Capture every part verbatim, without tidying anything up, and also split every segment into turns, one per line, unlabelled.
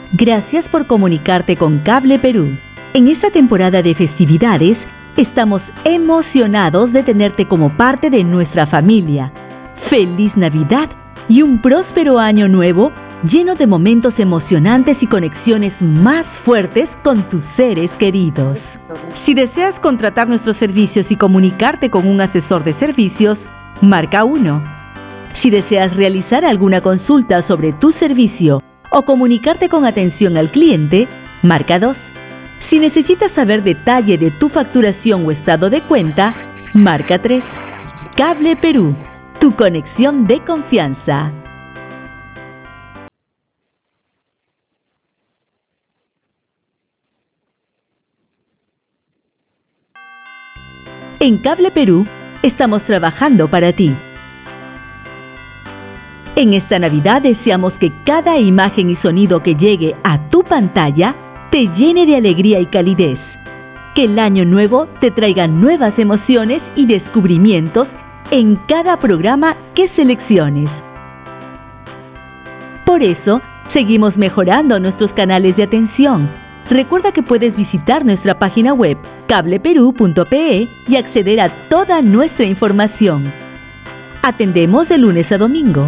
Gracias por comunicarte con Cable Perú. En esta temporada de festividades, estamos emocionados de tenerte como parte de nuestra familia. ¡Feliz Navidad y un próspero año nuevo lleno de momentos emocionantes y conexiones más fuertes con tus seres queridos! Si deseas contratar nuestros servicios y comunicarte con un asesor de servicios, marca uno. Si deseas realizar alguna consulta sobre tu servicio o comunicarte con atención al cliente, marca dos. Si necesitas saber detalle de tu facturación o estado de cuenta, marca tres. Cable Perú, tu conexión de confianza. En Cable Perú, estamos trabajando para ti. En esta Navidad deseamos que cada imagen y sonido que llegue a tu pantalla te llene de alegría y calidez. Que el año nuevo te traiga nuevas emociones y descubrimientos en cada programa que selecciones. Por eso, seguimos mejorando nuestros canales de atención. Recuerda que puedes visitar nuestra página web cable perú punto pe y acceder a toda nuestra información. Atendemos de lunes a domingo.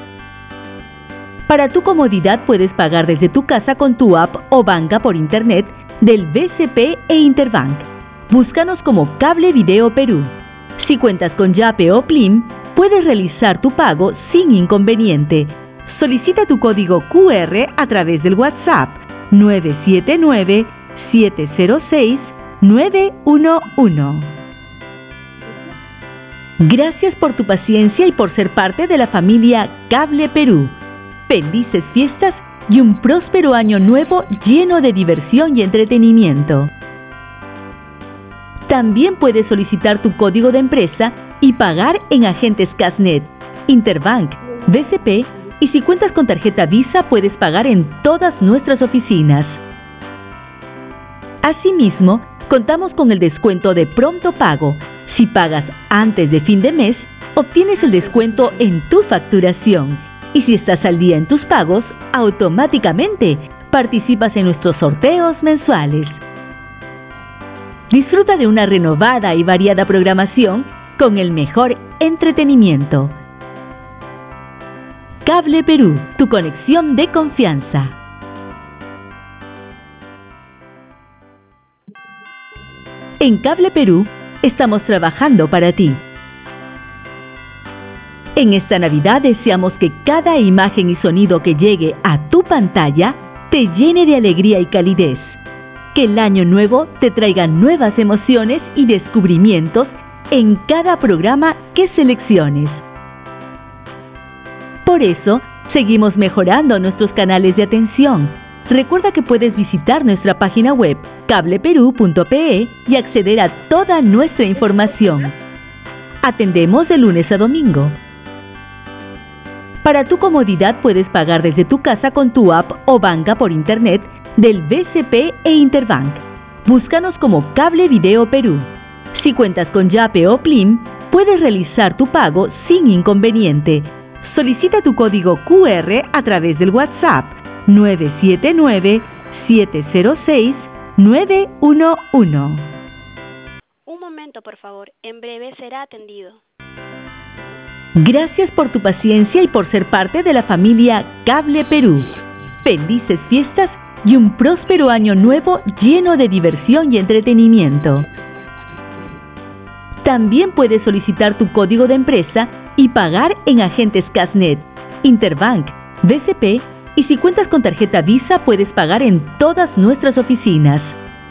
Para tu comodidad puedes pagar desde tu casa con tu app o banca por internet del B C P e Interbank. Búscanos como Cable Video Perú. Si cuentas con Yape o Plim, puedes realizar tu pago sin inconveniente. Solicita tu código Q R a través del WhatsApp nueve siete nueve, siete cero seis, nueve uno uno. Gracias por tu paciencia y por ser parte de la familia Cable Perú. Felices fiestas y un próspero año nuevo lleno de diversión y entretenimiento. También puedes solicitar tu código de empresa y pagar en agentes Casnet, Interbank, B C P y si cuentas con tarjeta Visa puedes pagar en todas nuestras oficinas. Asimismo, contamos con el descuento de pronto pago. Si pagas antes de fin de mes, obtienes el descuento en tu facturación. Y si estás al día en tus pagos, automáticamente participas en nuestros sorteos mensuales. Disfruta de una renovada y variada programación con el mejor entretenimiento. Cable Perú, tu conexión de confianza. En Cable Perú, estamos trabajando para ti. En esta Navidad deseamos que cada imagen y sonido que llegue a tu pantalla te llene de alegría y calidez. Que el año nuevo te traiga nuevas emociones y descubrimientos en cada programa que selecciones. Por eso, seguimos mejorando nuestros canales de atención. Recuerda que puedes visitar nuestra página web cable perú punto pe y acceder a toda nuestra información. Atendemos de lunes a domingo. Para tu comodidad puedes pagar desde tu casa con tu app o banca por internet del B C P e Interbank. Búscanos como Cable Video Perú. Si cuentas con Yape o Plim, puedes realizar tu pago sin inconveniente. Solicita tu código Q R a través del WhatsApp nueve siete nueve, siete cero seis, nueve uno uno.
Un momento, por favor. En breve será atendido.
Gracias por tu paciencia y por ser parte de la familia Cable Perú. Felices fiestas y un próspero año nuevo lleno de diversión y entretenimiento. También puedes solicitar tu código de empresa y pagar en agentes Casnet, Interbank, B C P y si cuentas con tarjeta Visa puedes pagar en todas nuestras oficinas.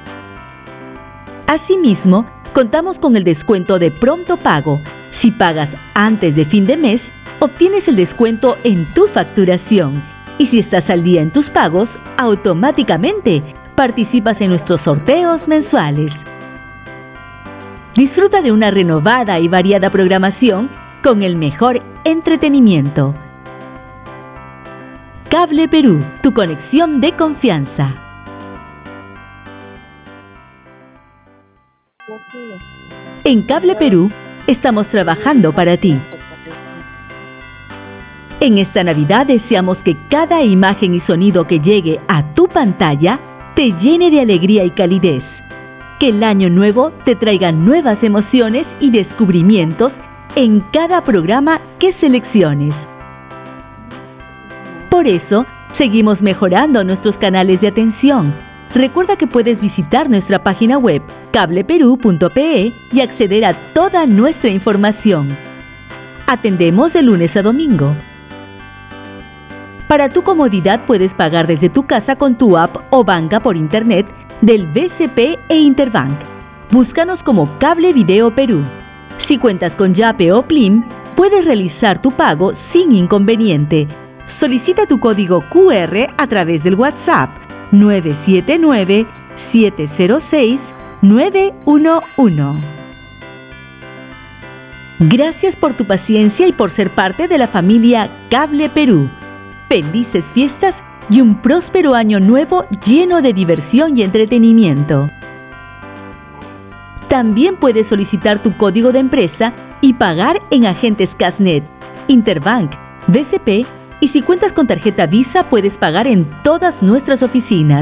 Asimismo, contamos con el descuento de pronto pago. Si pagas antes de fin de mes, obtienes el descuento en tu facturación. Y si estás al día en tus pagos, automáticamente participas en nuestros sorteos mensuales. Disfruta de una renovada y variada programación con el mejor entretenimiento. Cable Perú, tu conexión de confianza. En Cable Perú, estamos trabajando para ti. En esta Navidad deseamos que cada imagen y sonido que llegue a tu pantalla te llene de alegría y calidez. Que el año nuevo te traiga nuevas emociones y descubrimientos en cada programa que selecciones. Por eso, seguimos mejorando nuestros canales de atención. Recuerda que puedes visitar nuestra página web cable perú punto pe y acceder a toda nuestra información. Atendemos de lunes a domingo. Para tu comodidad puedes pagar desde tu casa con tu app o banca por internet del B C P e Interbank. Búscanos como Cable Video Perú. Si cuentas con Yape o Plim, puedes realizar tu pago sin inconveniente. Solicita tu código Q R a través del WhatsApp nueve siete nueve, siete cero seis, nueve uno uno. Gracias por tu paciencia y por ser parte de la familia Cable Perú. Felices fiestas y un próspero año nuevo lleno de diversión y entretenimiento. También puedes solicitar tu código de empresa y pagar en agentes Casnet, Interbank, B C P y si cuentas con tarjeta Visa puedes pagar en todas nuestras oficinas.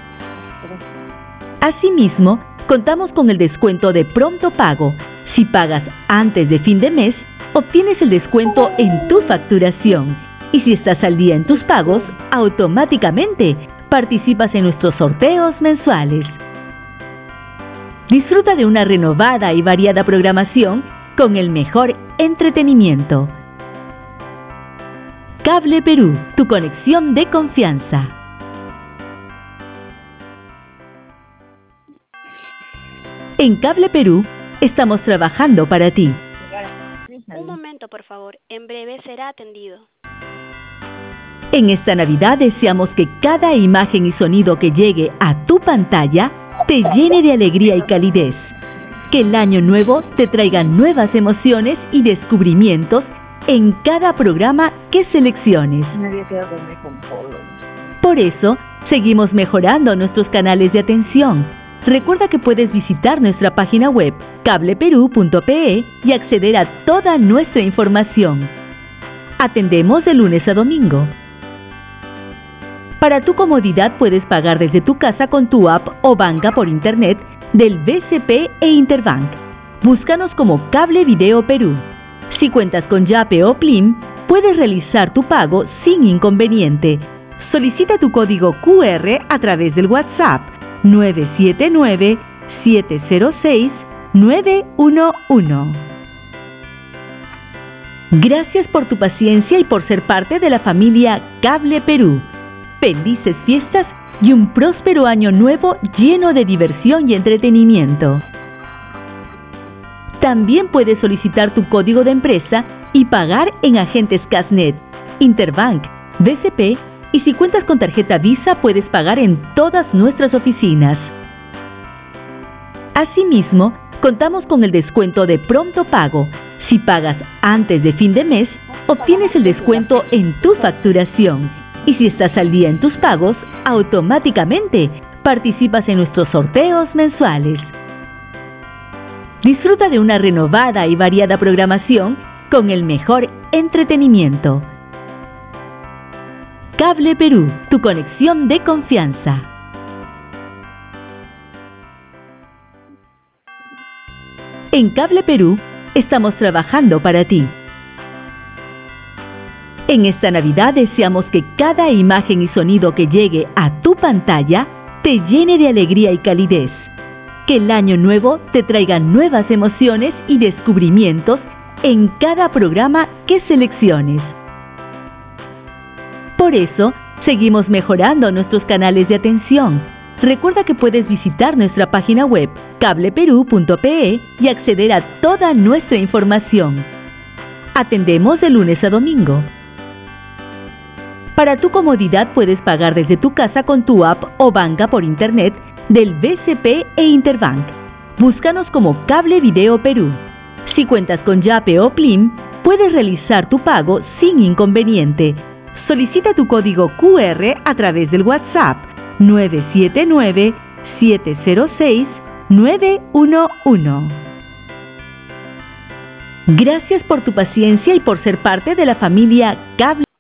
Asimismo, contamos con el descuento de pronto pago. Si pagas antes de fin de mes, obtienes el descuento en tu facturación. Y si estás al día en tus pagos, automáticamente participas en nuestros sorteos mensuales. Disfruta de una renovada y variada programación con el mejor entretenimiento. Cable Perú, tu conexión de confianza. En Cable Perú, estamos trabajando para ti.
Un momento, por favor. En breve será atendido.
En esta Navidad deseamos que cada imagen y sonido que llegue a tu pantalla te llene de alegría y calidez. Que el año nuevo te traiga nuevas emociones y descubrimientos en cada programa que selecciones. Por eso, seguimos mejorando nuestros canales de atención. Recuerda que puedes visitar nuestra página web cable perú punto pe y acceder a toda nuestra información. Atendemos de lunes a domingo. Para tu comodidad puedes pagar desde tu casa con tu app o banca por internet del B C P e Interbank. Búscanos como Cable Video Perú. Si cuentas con Yape o Plim, puedes realizar tu pago sin inconveniente. Solicita tu código Q R a través del WhatsApp nueve siete nueve, siete cero seis, nueve uno uno. Gracias por tu paciencia y por ser parte de la familia Cable Perú. Felices fiestas y un próspero año nuevo lleno de diversión y entretenimiento. También puedes solicitar tu código de empresa y pagar en agentes Casnet, Interbank, B C P y si cuentas con tarjeta Visa puedes pagar en todas nuestras oficinas. Asimismo, contamos con el descuento de pronto pago. Si pagas antes de fin de mes, obtienes el descuento en tu facturación. Y si estás al día en tus pagos, automáticamente participas en nuestros sorteos mensuales. Disfruta de una renovada y variada programación con el mejor entretenimiento. Cable Perú, tu conexión de confianza. En Cable Perú, estamos trabajando para ti. En esta Navidad deseamos que cada imagen y sonido que llegue a tu pantalla te llene de alegría y calidez. Que el año nuevo te traiga nuevas emociones y descubrimientos en cada programa que selecciones. Por eso, seguimos mejorando nuestros canales de atención. Recuerda que puedes visitar nuestra página web cable perú punto pe y acceder a toda nuestra información. Atendemos de lunes a domingo. Para tu comodidad puedes pagar desde tu casa con tu app o banca por internet del B C P e Interbank. Búscanos como Cable Video Perú. Si cuentas con Yape o Plim, puedes realizar tu pago sin inconveniente. Solicita tu código Q R a través del WhatsApp nueve siete nueve, siete cero seis, nueve uno uno. Gracias por tu paciencia y por ser parte de la familia Cable.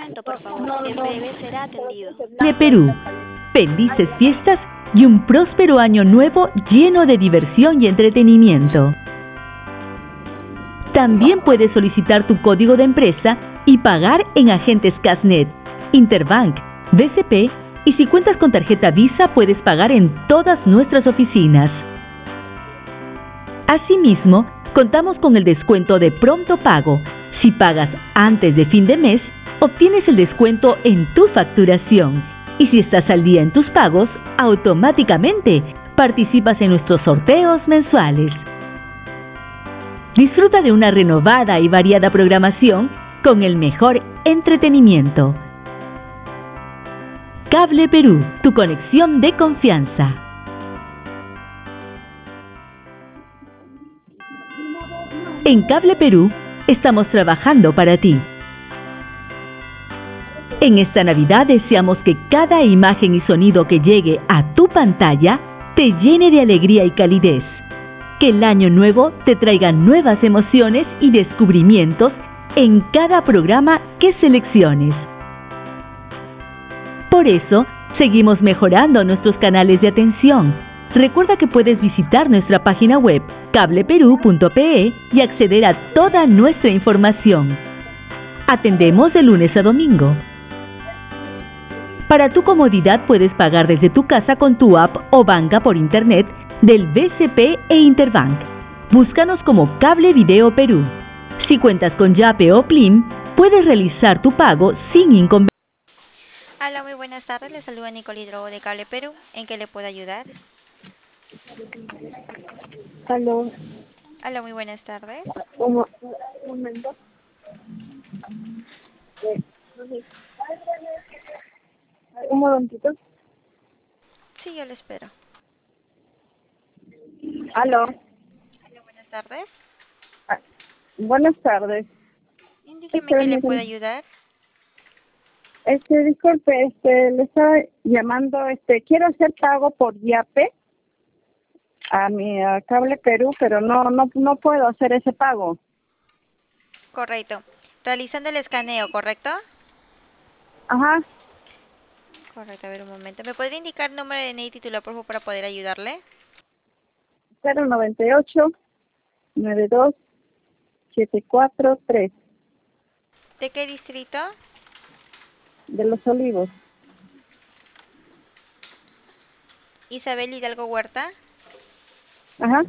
momento, por favor. En breve será atendido.
De Perú. Felices fiestas y un próspero año nuevo lleno de diversión y entretenimiento. También puedes solicitar tu código de empresa y pagar en agentes Casnet, Interbank, B C P y si cuentas con tarjeta Visa puedes pagar en todas nuestras oficinas. Asimismo, contamos con el descuento de pronto pago. Si pagas antes de fin de mes, obtienes el descuento en tu facturación. Y si estás al día en tus pagos, automáticamente participas en nuestros sorteos mensuales. Disfruta de una renovada y variada programación con el mejor entretenimiento. Cable Perú, tu conexión de confianza. En Cable Perú, estamos trabajando para ti. En esta Navidad deseamos que cada imagen y sonido que llegue a tu pantalla te llene de alegría y calidez. Que el año nuevo te traiga nuevas emociones y descubrimientos en cada programa que selecciones. Por eso, seguimos mejorando nuestros canales de atención. Recuerda que puedes visitar nuestra página web cable perú punto pe y acceder a toda nuestra información. Atendemos de lunes a domingo. Para tu comodidad puedes pagar desde tu casa con tu app o banca por internet del B C P e Interbank. Búscanos como Cable Video Perú. Si cuentas con Yape o Plim, puedes realizar tu pago sin inconveniente.
Hola, muy buenas tardes. Les saluda Nicole Hidrobo de Cable Perú. ¿En qué le puedo ayudar?
Aló,
Hola, muy buenas tardes.
un, mo- un momento. Eh, un momentito.
Sí, yo le espero.
Aló,
Hola, buenas tardes.
ah, buenas tardes.
Indíqueme
Este,
en qué le puedo
mire,
ayudar.
este, disculpe, este, le estaba llamando, este, quiero hacer pago por Yape a mi a Cable Perú, pero no, no, no puedo hacer ese pago.
Correcto. Realizando el escaneo, ¿correcto?
Ajá,
Correcto, a ver un momento. ¿Me podría indicar el número de D N I y titular, por favor, para poder ayudarle?
cero noventa y ocho noventa y dos setenta y cuatro tres
¿De qué distrito?
de Los Olivos.
Isabel Hidalgo Huerta.
Ajá.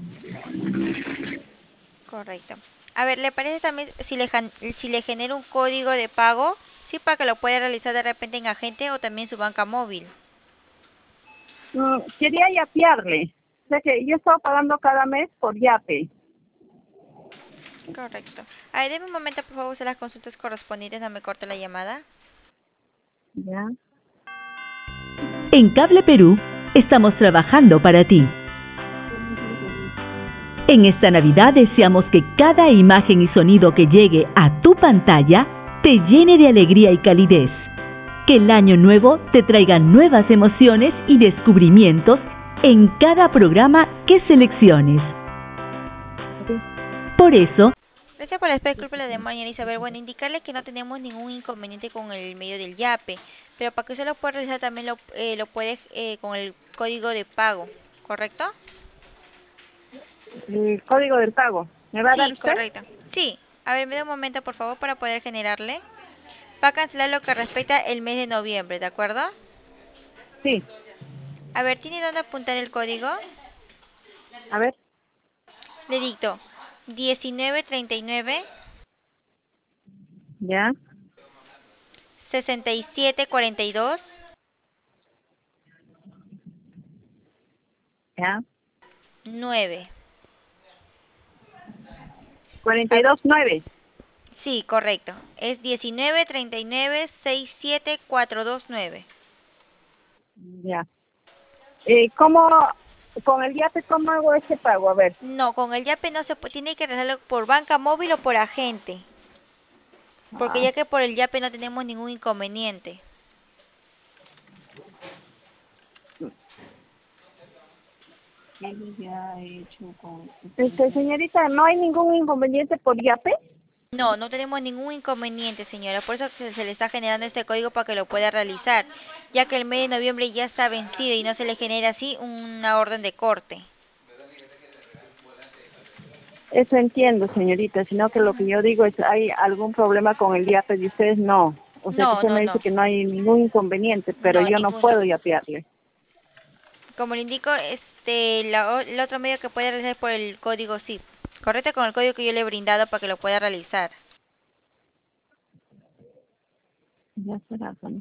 Correcto. A ver, ¿le parece también si le, jan- si le genera un código de pago? Sí, para que lo pueda realizar de repente en agente o también su banca móvil.
Mm, quería yapearle. O sea que yo estaba pagando cada mes por Yape.
Correcto. A ver, deme un momento, por favor, hacer las consultas correspondientes, no me corte la llamada.
Ya.
En Cable Perú, estamos trabajando para ti. En esta Navidad deseamos que cada imagen y sonido que llegue a tu pantalla te llene de alegría y calidez. Que el año nuevo te traiga nuevas emociones y descubrimientos en cada programa que selecciones. Por eso,
Gracias por la espera, disculpe la demora, señora Isabel. Bueno, indicarle que no tenemos ningún inconveniente con el medio del Yape, pero para que usted lo pueda realizar también lo, eh, lo puede eh, con el código de pago, ¿correcto?
El código del pago. ¿Me va a dar
Sí,
usted?
correcto. Sí. A ver, me da un momento, por favor, para poder generarle. Va a cancelar lo que respecta el mes de noviembre, ¿de acuerdo?
Sí.
A ver, ¿tiene dónde apuntar el código?
A ver.
Le dicto diecinueve treinta y nueve
Ya.
sesenta y siete cuarenta y dos
Ya.
nueve.
cuarenta y dos nueve.
Sí, correcto. Es diecinueve treinta y nueve sesenta y siete cuatrocientos veintinueve.
Ya. Eh, ¿Cómo, con el Yape, cómo hago ese pago? A ver.
No, con el Yape no se puede, tiene que realizarlo por banca móvil o por agente, porque
Ah,
ya que por el Yape no tenemos ningún inconveniente.
este, señorita, ¿no hay ningún inconveniente por Yape?
No, no tenemos ningún inconveniente, señora. Por eso se, se le está generando este código para que lo pueda realizar, ya que el mes de noviembre ya está vencido y no se le genera así una orden de corte.
Eso entiendo, señorita, sino que lo que yo digo es, ¿hay algún problema con el yape de ustedes? No. O sea, que
No,
usted
no,
me dice
no.
que no hay ningún inconveniente, pero
No,
yo no
ninguno.
puedo yapearle.
Como le indico, este, la, o- el otro medio que puede realizar es por el código S I P. Correcto, con el código que yo le he brindado para que lo pueda realizar.
Ya será, ¿no?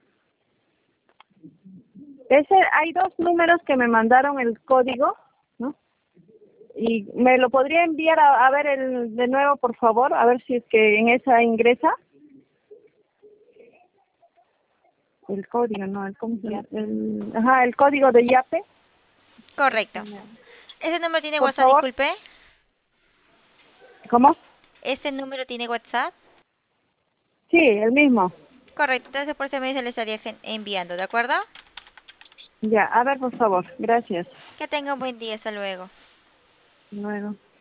Ese, hay dos números que me mandaron el código, ¿no? Y me lo podría enviar a, a ver el de nuevo, por favor, a ver si es que en esa ingresa el código, no, el, ¿cómo se llama? El, ajá, el código de yape,
Correcto. ¿Ese número tiene
por
WhatsApp,
favor.
disculpe?
¿Cómo?
¿Ese número tiene WhatsApp?
Sí, el mismo.
Correcto, entonces por ese medio se le estaría gen- enviando, ¿de acuerdo?
Ya, a ver, por favor, gracias.
Que tenga un buen día, hasta luego.
Luego.